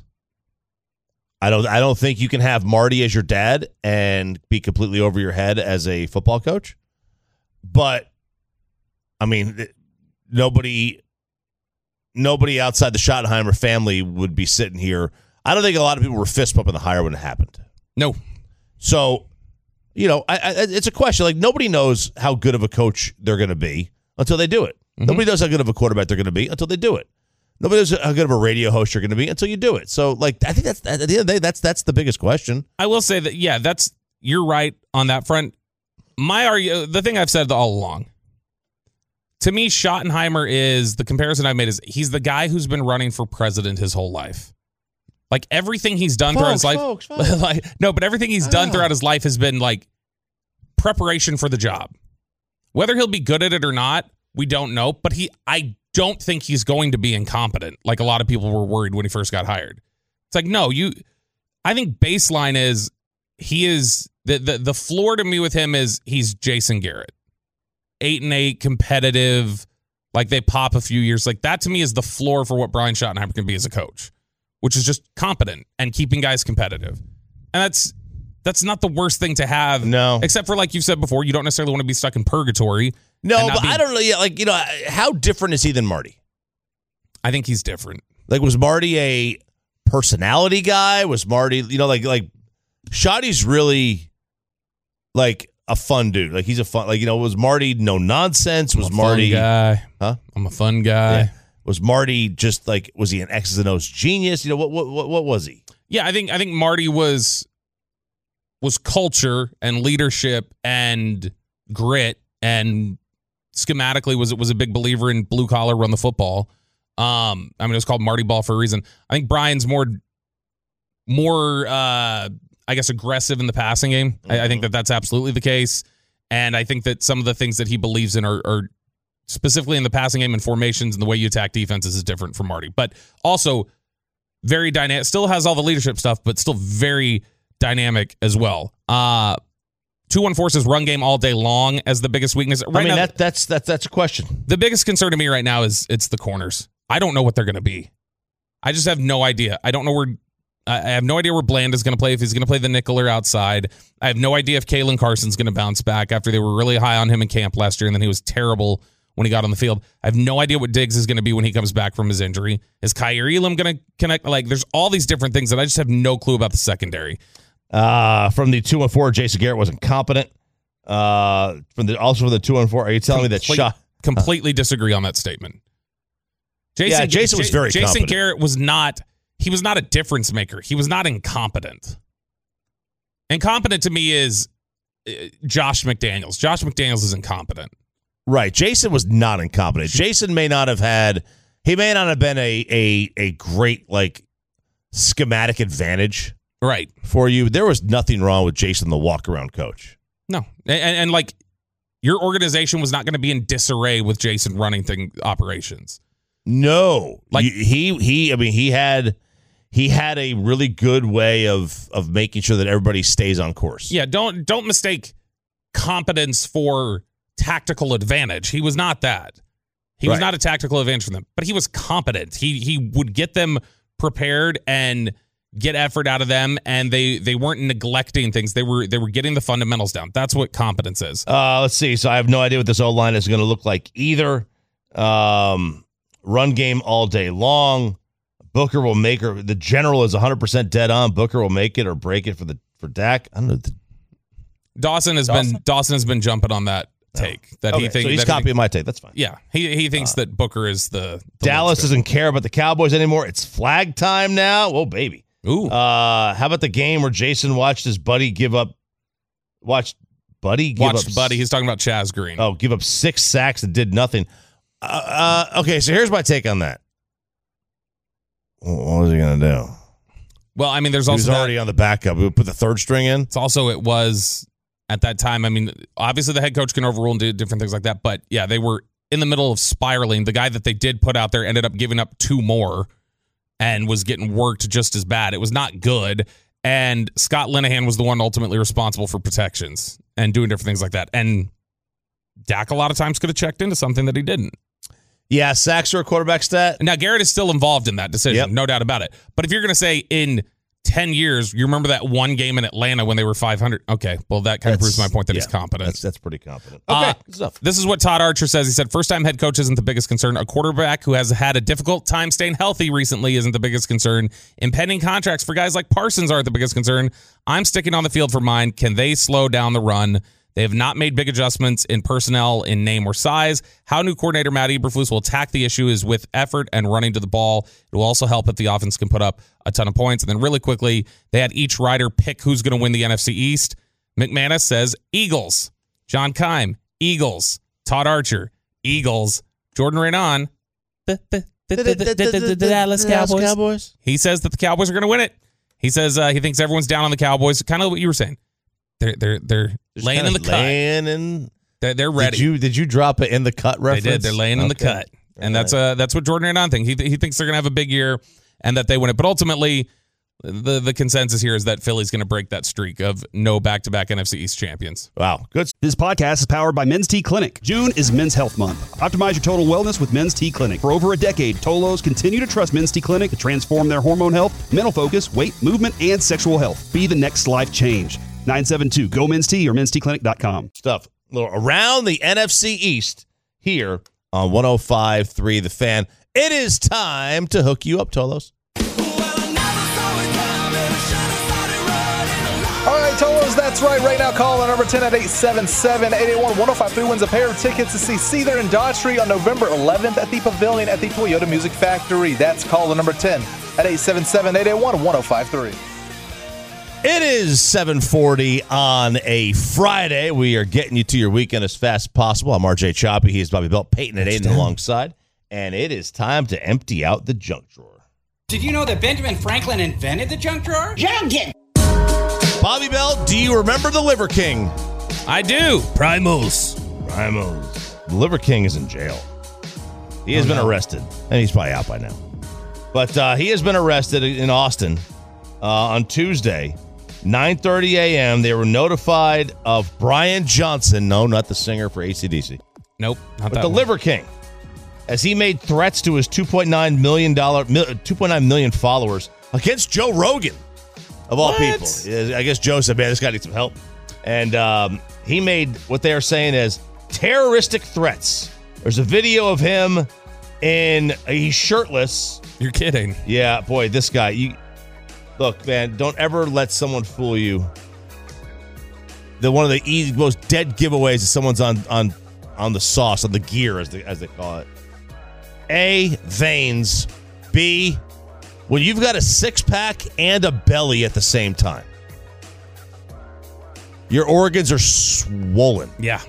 I don't I don't think you can have Marty as your dad and be completely over your head as a football coach. But I mean, nobody nobody outside the Schottenheimer family would be sitting here. I don't think a lot of people were fist pumping the hire when it happened. No. So, you know, I, I, it's a question. Like, nobody knows how good of a coach they're going to be until they do it. Mm-hmm. Nobody knows how good of a quarterback they're going to be until they do it. Nobody knows how good of a radio host you're going to be until you do it. So, like, I think that's at the end of the day, that's that's the biggest question. I will say that, yeah, that's you're right on that front. My argue, the thing I've said all along, to me, Schottenheimer is the comparison I've made is he's the guy who's been running for president his whole life. Like everything he's done folks, throughout his life, folks, folks. like no, but everything he's done Ah. throughout his life has been like preparation for the job. Whether he'll be good at it or not, we don't know. But he, I don't think he's going to be incompetent, like a lot of people were worried when he first got hired. It's like, no, you. I think baseline is he is the the the floor to me with him is he's Jason Garrett, eight and eight, competitive. Like they pop a few years, like that to me is the floor for what Brian Schottenheimer can be as a coach, which is just competent and keeping guys competitive, and that's. That's not the worst thing to have. No. Except for, like you've said before, you don't necessarily want to be stuck in purgatory. No, and not but be- I don't know. Yeah, like, you know, how different is he than Marty? I think he's different. Like, was Marty a personality guy? Was Marty, you know, like, like Shotty's really like a fun dude. Like, he's a fun, like, you know, was Marty no nonsense? Was I'm a Marty, fun guy? huh? I'm a fun guy. Yeah. Was Marty just like, was he an X's and O's genius? You know, what, what, what, what was he? Yeah, I think I think Marty was was culture and leadership and grit and schematically was was a big believer in blue collar run the football. Um, I mean, it was called Marty Ball for a reason. I think Brian's more, more, uh, I guess, aggressive in the passing game. Mm-hmm. I, I think that that's absolutely the case. And I think that some of the things that he believes in are, are specifically in the passing game and formations and the way you attack defenses is different from Marty. But also very dynamic, still has all the leadership stuff, but still very dynamic as well. Uh, two one four says run game all day long as the biggest weakness. Right I mean, now, that, that's, that's, that's a question. The biggest concern to me right now is it's the corners. I don't know what they're going to be. I just have no idea. I don't know where I have no idea where Bland is going to play, if he's going to play the nickel or outside. I have no idea if Kalen Carson's going to bounce back after they were really high on him in camp last year, and then he was terrible when he got on the field. I have no idea what Diggs is going to be when he comes back from his injury. Is Kaiir Elam going to connect? Like, there's all these different things that I just have no clue about the secondary. Uh, from the two one four, Jason Garrett wasn't competent. Uh, from the also from the two one four, are you telling Complete, me that shot? Completely disagree on that statement. Jason, yeah, Jason was very Jason competent. Garrett was not, he was not a difference maker. He was not incompetent. Incompetent to me is uh, Josh McDaniels. Josh McDaniels is incompetent. Right. Jason was not incompetent. Jason may not have had, he may not have been a a a great, like, schematic advantage. Right. For you. There was nothing wrong with Jason, the walk-around coach. No. And, and, and like, your organization was not going to be in disarray with Jason running thing operations. No, like he he. I mean, he had he had a really good way of of making sure that everybody stays on course. Yeah, don't don't mistake competence for tactical advantage. He was not that. He right. was not a tactical advantage for them, but he was competent. He he would get them prepared and get effort out of them, and they they weren't neglecting things. They were they were getting the fundamentals down. That's what competence is. Uh, let's see. So I have no idea what this O-line is going to look like either. Um. Run game all day long. Booker will make her. The general is one hundred percent dead on. Booker will make it or break it for the for Dak. I don't know. The, Dawson has Dawson? been Dawson has been jumping on that take. That okay, he thinks so he's that copying he, my take. That's fine. Yeah, he he thinks uh, that Booker is the, the Dallas doesn't care about the Cowboys anymore. It's flag time now. Oh baby. Ooh. Uh, how about the game where Jason watched his buddy give up? Watched Buddy give watched up, Buddy. He's talking about Chaz Green. Oh, give up six sacks and did nothing. Uh, uh, okay, so here's my take on that. What was he going to do? Well, I mean, there's he also was already that, on the backup. We would put the third string in. It's also, it was at that time. I mean, obviously the head coach can overrule and do different things like that. But yeah, they were in the middle of spiraling. The guy that they did put out there ended up giving up two more and was getting worked just as bad. It was not good. And Scott Linehan was the one ultimately responsible for protections and doing different things like that. And Dak a lot of times could have checked into something that he didn't. Yeah, sacks are a quarterback stat. Now, Garrett is still involved in that decision, yep. no doubt about it. But if you're going to say in ten years, you remember that one game in Atlanta when they were five hundred? Okay, well, that kind of proves my point that yeah, he's competent. That's, that's pretty competent. Okay, uh, good stuff. This is what Todd Archer says. He said, first-time head coach isn't the biggest concern. A quarterback who has had a difficult time staying healthy recently isn't the biggest concern. Impending contracts for guys like Parsons aren't the biggest concern. I'm sticking on the field for mine. Can they slow down the run? They have not made big adjustments in personnel, in name or size. How new coordinator Matt Eberflus will attack the issue is with effort and running to the ball. It will also help if the offense can put up a ton of points. And then really quickly, they had each rider pick who's going to win the N F C East. McManus says Eagles. John Keim, Eagles. Todd Archer, Eagles. Jordan Rainon, the, the, the, the, the, the, the, the Dallas Cowboys. Cowboys. He says that the Cowboys are going to win it. He says uh, he thinks everyone's down on the Cowboys. Kind of what you were saying. They're they're they're Just laying in the cut. Laying in, they're, they're ready. Did you did you drop it in the cut reference? They did. They're laying okay. in the cut, and All that's right. uh that's what Jordan Rainon thinks. He th- he thinks they're gonna have a big year and that they win it. But ultimately, the the consensus here is that Philly's gonna break that streak of no back to back N F C East champions. Wow, good. This podcast is powered by Men's T Clinic. June is Men's Health Month. Optimize your total wellness with Men's T Clinic. For over a decade, Tolos continue to trust Men's T Clinic to transform their hormone health, mental focus, weight, movement, and sexual health. Be the next life change. nine seven two, go Men's T or men's t clinic dot com. Stuff a little around the N F C East here on one oh five point three The Fan. It is time to hook you up, Tolos. All right, Tolos, that's right. Right now, call the number ten at eight seven seven, eight eight one, one oh five three wins a pair of tickets to see Seether and Daughtry on November eleventh at the Pavilion at the Toyota Music Factory. That's call the number ten at eight seven seven, eight eight one, one oh five three. It is seven forty on a Friday. We are getting you to your weekend as fast as possible. I'm R J Choppy. He is Bobby Belt, Peyton and Aiden alongside. and it is time to empty out the junk drawer. Did you know that Benjamin Franklin invented the junk drawer? Junk it! Bobby Bell, do you remember the Liver King? I do. Primos. Primos. The Liver King is in jail. He has oh, been no. arrested, and he's probably out by now. But uh, he has been arrested in Austin uh, on Tuesday, nine thirty a.m. They were notified of Brian Johnson. No, not the singer for A C D C. Nope, not but that the one. Liver King, as he made threats to his two point nine million dollars, two point nine million followers against Joe Rogan, of all what? people. I guess Joe said, man, this guy needs some help. And um, he made what they are saying as terroristic threats. There's a video of him in, he's shirtless. You're kidding. Yeah, boy, this guy. You Look, man, don't ever let someone fool you. The one of the easy, most dead giveaways is someone's on on on the sauce, on the gear, as they, as they call it. A, veins. B, when you've got a six-pack and a belly at the same time. Your organs are swollen. Yeah.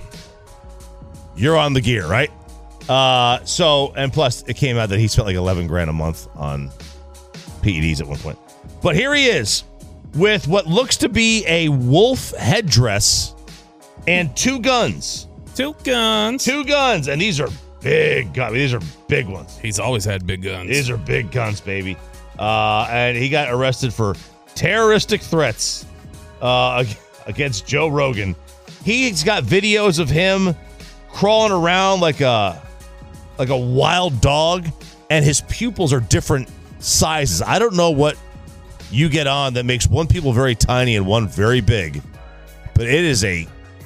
You're on the gear, right? Uh, so, and plus, it came out that he spent like eleven grand a month on P E Ds at one point. But here he is with what looks to be a wolf headdress and two guns. Two guns. Two guns. And these are big guns. These are big ones. He's always had big guns. These are big guns, baby. Uh, and he got arrested for terroristic threats uh, against Joe Rogan. He's got videos of him crawling around like a like a wild dog, and his pupils are different sizes. I don't know what you get on that makes one pupil very tiny and one very big, but it is a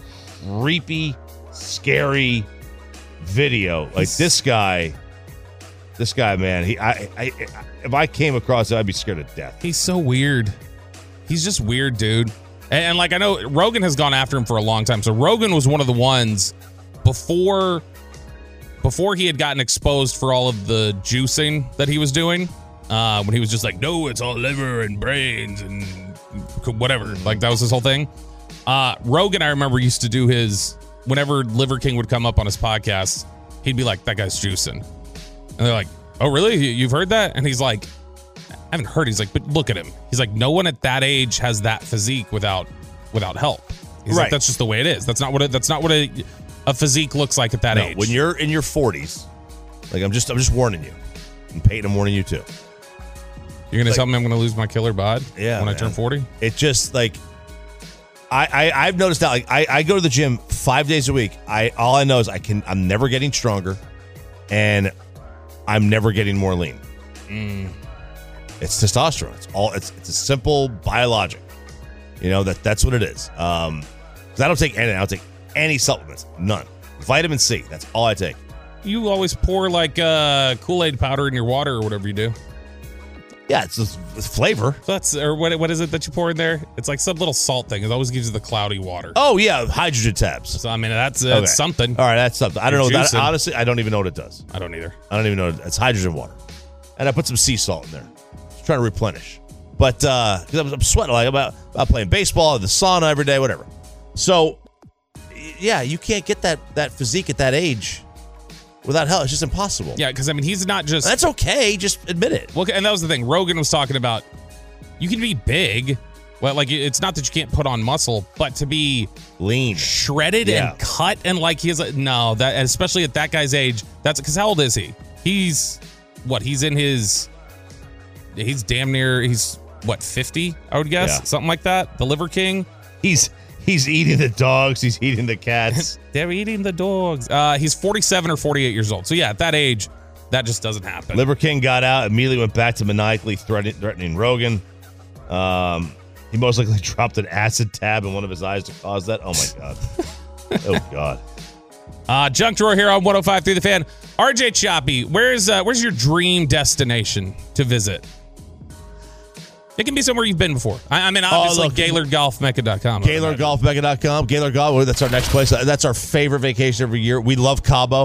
creepy, scary video. Like He's, this guy, this guy, man. He, I, I, if I came across it, I'd be scared to death. He's so weird. He's just weird, dude. And, and like I know Rogan has gone after him for a long time. So Rogan was one of the ones before. Before he had gotten exposed for all of the juicing that he was doing, uh, when he was just like, no, it's all liver and brains and whatever. Like, that was his whole thing. Uh, Rogan, I remember, used to do his, whenever Liver King would come up on his podcast, he'd be like, that guy's juicing. And they're like, oh, really? You've heard that? And he's like, I haven't heard. He's like, but look at him. He's like, no one at that age has that physique without without help. He's right. like, that's just the way it is. That's not what it, that's not what a... a physique looks like at that no, age. When you're in your forties, like I'm just I'm just warning you. And Peyton, I'm warning you too. You're gonna like, tell me I'm gonna lose my killer bod yeah, when man. I turn forty? It just like I, I I've noticed that like I, I go to the gym five days a week. I all I know is I can I'm never getting stronger and I'm never getting more lean. Mm. It's testosterone. It's all it's it's a simple biologic. You know, that that's what it is. Um because I don't take any I don't take any supplements, none. Vitamin C, that's all I take. You always pour like uh, Kool-Aid powder in your water or whatever you do. Yeah, it's just it's flavor. So that's or what? What is it that you pour in there? It's like some little salt thing. It always gives you the cloudy water. Oh yeah, hydrogen tabs. So I mean that's, that's okay. something. All right, that's something. I don't You're know. That, juicing. honestly, I don't even know what it does. I don't either. I don't even know. What it, it's hydrogen water, and I put some sea salt in there, just trying to replenish. But uh, because I'm, I'm sweating like about about playing baseball, in the sauna every day, whatever. So. Yeah, you can't get that that physique at that age without help. It's just impossible. Yeah, because I mean, he's not just. That's okay. Just admit it. Well, and that was the thing. Rogan was talking about. You can be big. Well, like it's not that you can't put on muscle, but to be lean, shredded, yeah. and cut, and like he's like, no, that especially at that guy's age. That's because how old is he? He's what? He's in his. He's damn near. He's what? fifty, I would guess, yeah. something like that. The Liver King. He's. He's eating the dogs. He's eating the cats. They're eating the dogs. Uh, he's forty-seven or forty-eight years old. So, yeah, at that age, that just doesn't happen. Liver King got out, immediately went back to maniacally threatening, threatening Rogan. Um, he most likely dropped an acid tab in one of his eyes to cause that. Oh, my God. Oh, God. Uh, Junk Drawer here on one oh five point three The Fan. R J Choppy, where's, uh, where's your dream destination to visit? It can be somewhere you've been before. I, I mean, obviously, oh, Gaylord Golf Mecca dot com. Gaylord Golf Mecca dot com. Gaylord Golf, that's our next place. That's our favorite vacation every year. We love Cabo.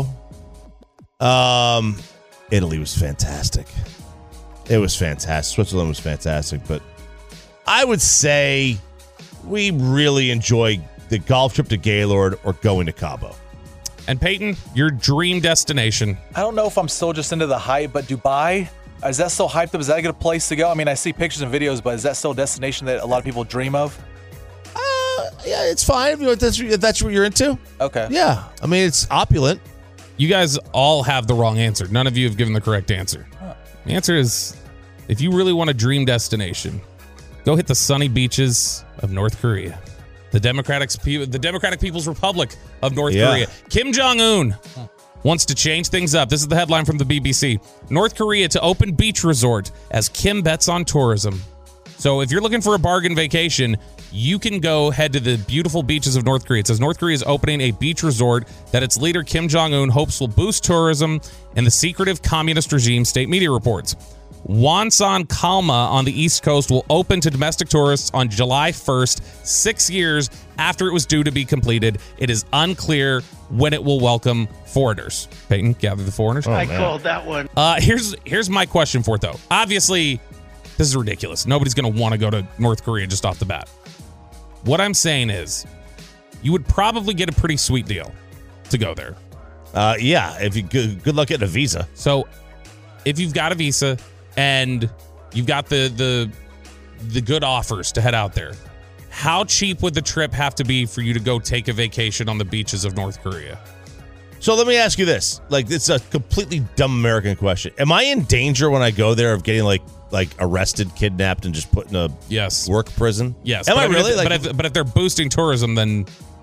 Um, Italy was fantastic. It was fantastic. Switzerland was fantastic. But I would say we really enjoy the golf trip to Gaylord or going to Cabo. And Peyton, your dream destination. I don't know if I'm still just into the hype, but Dubai, is that still hyped up? Is that a good place to go? I mean, I see pictures and videos, but is that still a destination that a lot of people dream of? Uh, yeah, it's fine if, you, if, that's, if that's what you're into. Okay. Yeah, I mean, it's opulent. You guys all have the wrong answer. None of you have given the correct answer. Huh. The answer is, if you really want a dream destination, go hit the sunny beaches of North Korea. The Democratic, the Democratic People's Republic of North yeah. Korea. Kim Jong-un wants to change things up. This is the headline from the B B C. North Korea to open beach resort as Kim bets on tourism. So if you're looking for a bargain vacation, you can go head to the beautiful beaches of North Korea. It says North Korea is opening a beach resort that its leader Kim Jong-un hopes will boost tourism in the secretive communist regime, state media reports. Wonsan Kalma on the East Coast will open to domestic tourists on July first, six years after it was due to be completed. It is unclear when it will welcome foreigners. Peyton, gather the foreigners. Oh, I man. called that one. Uh, here's here's my question for it, though. Obviously, this is ridiculous. Nobody's going to want to go to North Korea just off the bat. What I'm saying is, you would probably get a pretty sweet deal to go there. Uh, yeah, if you good, good luck getting a visa. So, if you've got a visa and you've got the the the good offers to head out there, how cheap would the trip have to be for you to go take a vacation on the beaches of North Korea? So let me ask you this. Like, it's a completely dumb American question. Am I in danger when I go there of getting, like, like arrested, kidnapped, and just put in a yes. work prison? Yes. Am but I really? If, like, but, if, but if they're boosting tourism, then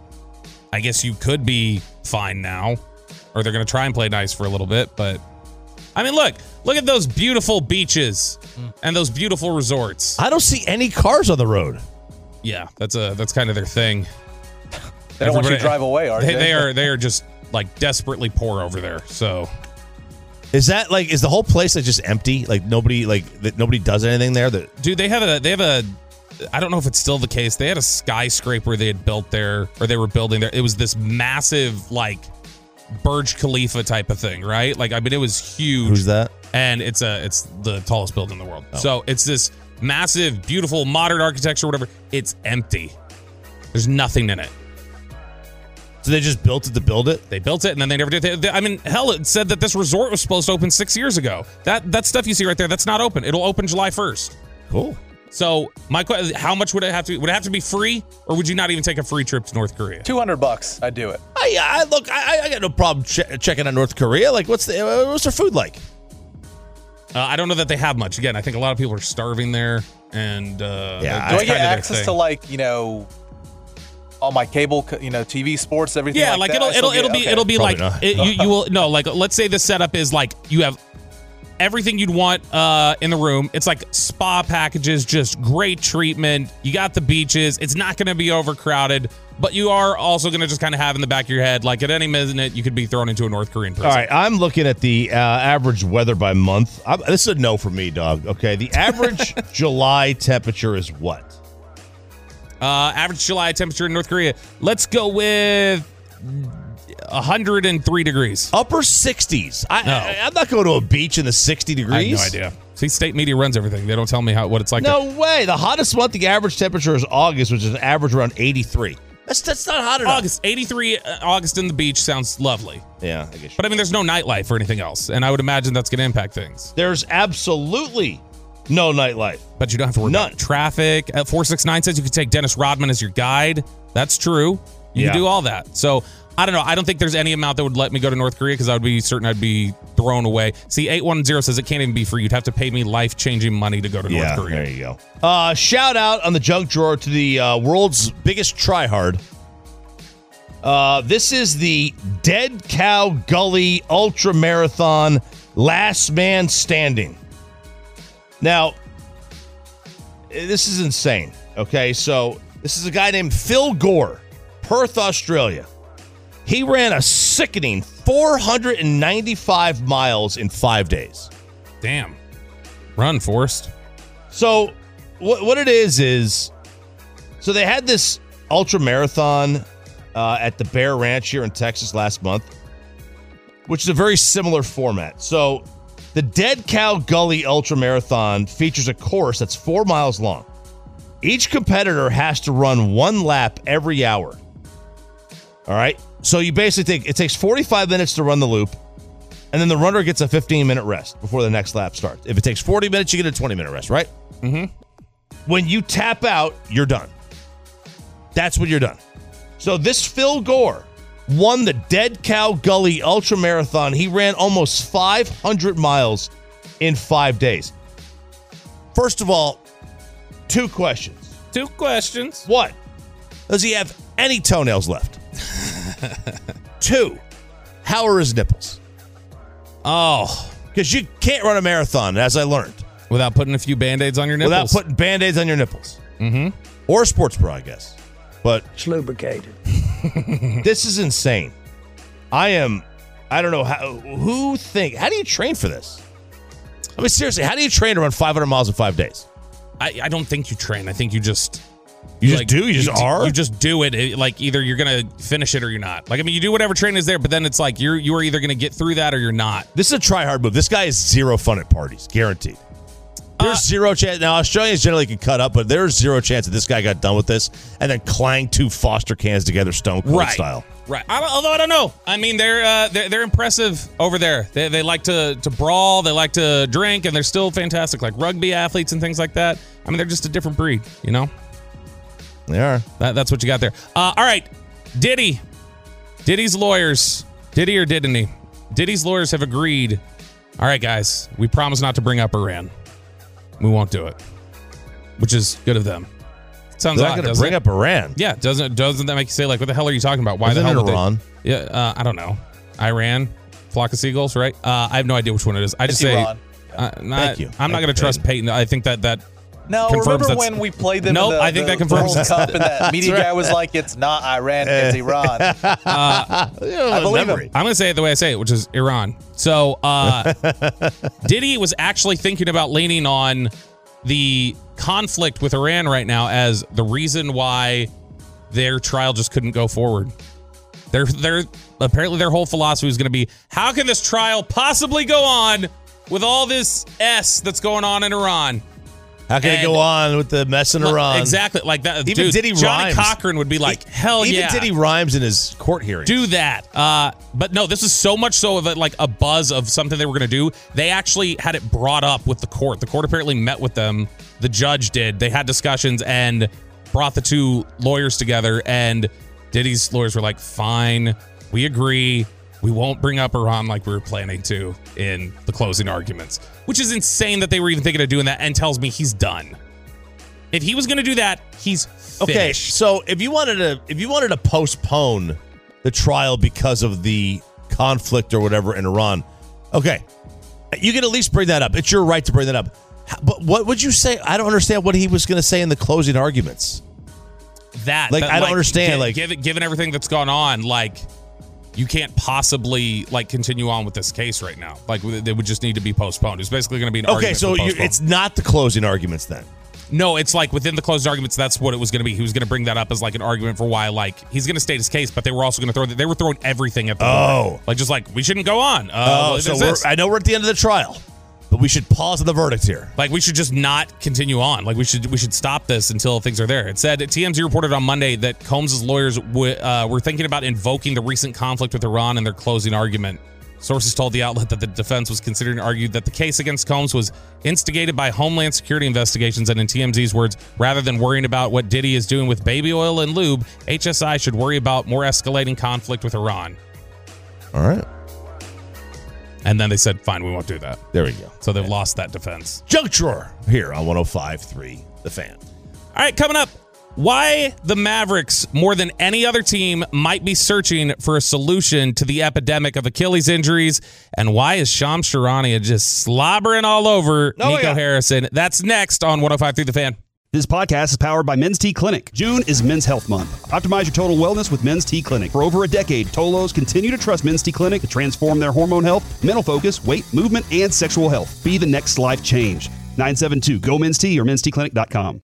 I guess you could be fine now. Or they're going to try and play nice for a little bit, but... I mean, look, look at those beautiful beaches and those beautiful resorts. I don't see any cars on the road. Yeah, that's a that's kind of their thing. They don't Everybody, want you to drive away, are they? They are they are just like desperately poor over there. So, is that like is the whole place like just empty? Like nobody like that nobody does anything there? That dude, they have a they have a. I don't know if it's still the case. They had a skyscraper they had built there, or they were building there. It was this massive like Burj Khalifa type of thing, right? Like, I mean, it was huge. Who's that? And it's a it's the tallest building in the world. Oh. So it's this massive, beautiful, modern architecture, whatever. It's empty. There's nothing in it. So they just built it to build it? They built it, and then they never did. They, they, I mean, hell, it said that this resort was supposed to open six years ago. That that stuff you see right there, that's not open. It'll open July first. Cool. So my question: how much would it have to? Would it have to be free, or would you not even take a free trip to North Korea? Two hundred bucks, I'd do it. I, I look, I, I got no problem che- checking out North Korea. Like, what's the what's their food like? Uh, I don't know that they have much. Again, I think a lot of people are starving there, and uh, yeah. Do I get access to like you know? all my cable, you know, T V, sports, everything. Yeah, like, like that. it'll it'll it'll be okay. it'll be Probably like it, you you will no like let's say the setup is like you have everything you'd want uh, in the room. It's like spa packages, just great treatment. You got the beaches. It's not going to be overcrowded, but you are also going to just kind of have in the back of your head, like at any minute, you could be thrown into a North Korean prison. All right, I'm looking at the uh, average weather by month. I'm, this is a no for me, dog. Okay, the average July temperature is what? Uh, average July temperature in North Korea. Let's go with one hundred three degrees. Upper sixties. I, no. I, I'm not going to a beach in the sixty degrees. I have no idea. See, state media runs everything. They don't tell me how what it's like. No there. way. The hottest month, the average temperature is August, which is an average around eighty-three. That's that's not hot enough. August, eighty-three uh, August in the beach sounds lovely. Yeah, I guess. But I mean, there's no nightlife or anything else, and I would imagine that's going to impact things. There's absolutely no nightlife. But you don't have to worry None. about traffic. At four six nine says you could take Dennis Rodman as your guide. That's true. You yeah. can do all that. So, I don't know. I don't think there's any amount that would let me go to North Korea because I would be certain I'd be thrown away. See, eight one zero says it can't even be free. You'd have to pay me life-changing money to go to yeah, North Korea. There you go. Uh, shout out on the junk drawer to the uh, world's biggest tryhard. Uh, this is the Dead Cow Gully Ultra Marathon Last Man Standing. Now, this is insane. Okay, so this is a guy named Phil Gore, Perth, Australia. He ran a sickening four hundred ninety-five miles in five days. Damn. Run, Forrest. So what what it is is, so they had this ultra marathon uh, at the Bear Ranch here in Texas last month, which is a very similar format. So the Dead Cow Gully Ultra Marathon features a course that's four miles long. Each competitor has to run one lap every hour. All right. So you basically think it takes forty-five minutes to run the loop, and then the runner gets a fifteen-minute rest before the next lap starts. If it takes forty minutes, you get a twenty-minute rest, right? Mm-hmm. When you tap out, you're done. That's when you're done. So this Phil Gore won the Dead Cow Gully Ultra Marathon. He ran almost five hundred miles in five days. First of all, two questions. Two questions. One, does he have any toenails left? Two, how are his nipples? Oh. Because you can't run a marathon, as I learned. Without putting a few Band-Aids on your nipples. Without putting Band-Aids on your nipples. Mm-hmm. Or a sports bra, I guess. But It's lubricated. this is insane. I am, I don't know, how. who think, how do you train for this? I mean, seriously, how do you train to run five hundred miles in five days? I, I don't think you train. I think you just... You just like, do? You just do- are? You just do it. It- Like, either you're going to finish it or you're not. Like, I mean, you do whatever training is there, but then it's like you're you are either going to get through that or you're not. This is a try-hard move. This guy is zero fun at parties, guaranteed. There's Uh, zero chance. Now, Australians generally can cut up, but there's zero chance that this guy got done with this and then clanged two Foster cans together Stone Cold Right. style. Right. I, although I don't know. I mean, they're uh, they're, they're impressive over there. They, they like to, to brawl. They like to drink, and they're still fantastic, like rugby athletes and things like that. I mean, they're just a different breed, you know? They are. That, that's what you got there. Uh, all right. Diddy. Diddy's lawyers. Diddy or didn't he? Diddy's lawyers have agreed. All right, guys. We promise not to bring up Iran. We won't do it. Which is good of them. Sounds They're odd, not going to doesn't bring it? up Iran. Yeah, doesn't doesn't that make you say, like, what the hell are you talking about? Why Isn't the hell it would Iran? They, yeah, uh, I don't know. Iran, flock of seagulls, right? Uh, I have no idea which one it is. I just It's say, Iran. uh, not, Thank you. I'm not Thank going to you, trust Peyton. Peyton. I think that that No, confirms remember that's- when we played them Nope, in the, I think the that confirms World that's- Cup and that media guy was like, it's not Iran, it's Iran. Uh, I believe him. I'm going to say it the way I say it, which is Iran. So, uh, Diddy was actually thinking about leaning on the conflict with Iran right now as the reason why their trial just couldn't go forward. Their, their, apparently their whole philosophy was going to be, how can this trial possibly go on with all this S that's going on in Iran? How can And- it go on with the mess in Like, Iran? Exactly. Like that. Even dude, Diddy Johnny rhymes. Cochran would be like, hell Even yeah. Diddy rhymes in his court hearing. Do that. Uh, but no, this is so much so of a, like a buzz of something they were going to do. They actually had it brought up with the court. The court apparently met with them. The judge did. They had discussions and brought the two lawyers together. And Diddy's lawyers were like, fine, we agree. We won't bring up Iran like we were planning to in the closing arguments, which is insane that they were even thinking of doing that, and tells me he's done. If he was going to do that, he's finished. Okay, so if you wanted to, if you wanted to postpone the trial because of the conflict or whatever in Iran, okay, you can at least bring that up. It's your right to bring that up. How- But what would you say? I don't understand what he was going to say in the closing arguments. That Like, that, I don't understand, gi- like- given given everything that's gone on, like you can't possibly like continue on with this case right now. Like they would just need to be postponed. It's basically going to be an Okay, argument so for you, postpone. it's not the closing arguments then. No, it's like within the closed arguments. That's what it was going to be. He was going to bring that up as like an argument for why, like, he's going to state his case, but they were also going to throw. They were throwing everything at the Oh. board. Like just like we shouldn't go on. Uh, Oh, well, so there's we're, this. I know we're at the end of the trial, but we should pause on the verdict here. Like we should just not continue on. Like we should we should stop this until things are there. It said T M Z reported on Monday that Combs' lawyers w- uh, were thinking about invoking the recent conflict with Iran in their closing argument. Sources told the outlet that the defense was considering argued that the case against Combs was instigated by Homeland Security investigations, and in T M Z's words, rather than worrying about what Diddy is doing with baby oil and lube, H S I should worry about more escalating conflict with Iran. All right. And then they said, fine, we won't do that. There we go. So they've lost that defense. Junk Drawer here on one oh five point three The Fan. All right, coming up, why the Mavericks, more than any other team, might be searching for a solution to the epidemic of Achilles injuries, and why is Shams Charania just slobbering all over Oh, Nico yeah. Harrison? That's next on one oh five point three The Fan. This podcast is powered by Men's T Clinic. June is Men's Health Month. Optimize your total wellness with Men's T Clinic. For over a decade, Tolos continue to trust Men's T Clinic to transform their hormone health, mental focus, weight, movement, and sexual health. Be the next life change. nine seven two, G O, Men's T or men's t clinic dot com.